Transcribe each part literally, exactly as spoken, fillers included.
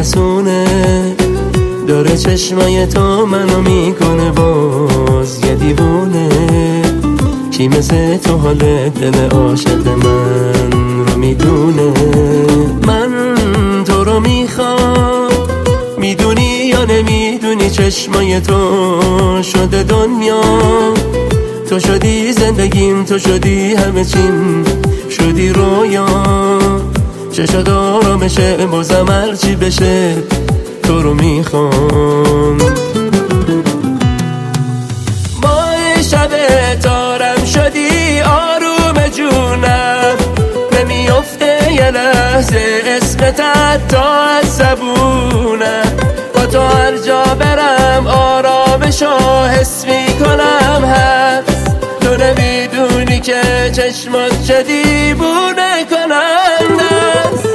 میرسونه، داره چشمای تو منو میکنه باز یه دیوونه. کی مثل تو حال دل عاشق من رو میدونه؟ من تو رو میخوام، میدونی یا نمیدونی چشمای تو شده دنیا. تو شدی زندگیم، تو شدی همه چیم، شدی رویا. چه شد آرامشه بازم هرچی بشه تو رو میخوام. ماه شب تارم شدی آروم جونم، نمیفته یه لحظه اسمت تا از زبونم. با تو هر جا برم آرامشو حس میکنم هست. تو نمیدونی که چشمات چه دیوونه کننده است.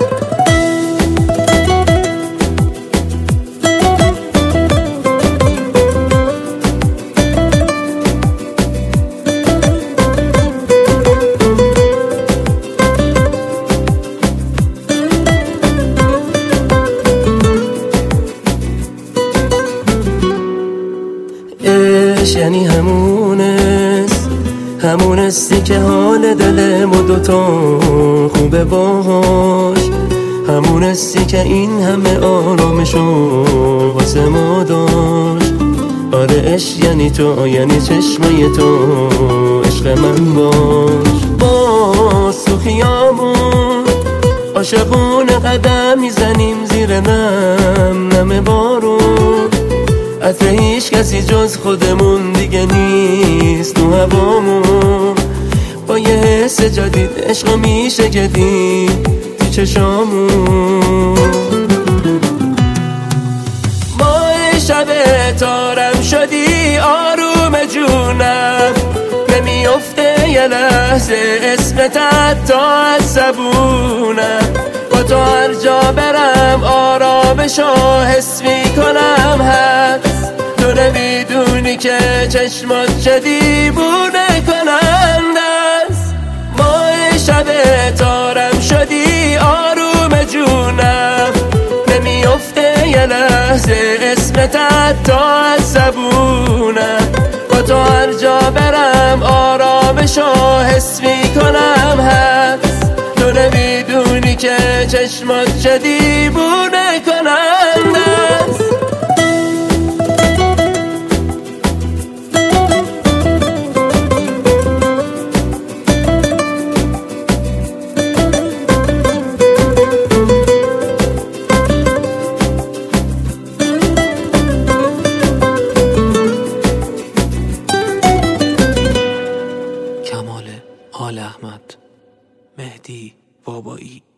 یعنی همونست، همونستی که حال دل ما دوتا خوبه باهاش. همونستی که این همه آرامشو واسه ما داشت. آره عشق یعنی تو، یعنی چشمای تو، عشق من باش. باز تو خیامون عاشقونه قدم میزنیم زیر نم نم بارون. عطر هیچ کسی جز خودمون دیگه نیست تو هوامون. با یه حس جدید عشق میشه جدید تو چشامون. ماه شب تارم شدی آروم جونم، نمیفته یه لحظه اسمت تا از زبونم. با تو هر جا برم آرامشو حس میکنم هست. تو نمیدونی که چشمات چه دیوونه کننده است. ماه شب تارم شدی آروم جونم، نمیفته یه لحظه اسمت تا از زبونم. با تو هر جا برم آرامشو حس میکنم هست. تو نمیدونی که چشمات چه دیوونه کننده است. کمال آل احمد، مهدی بابایی.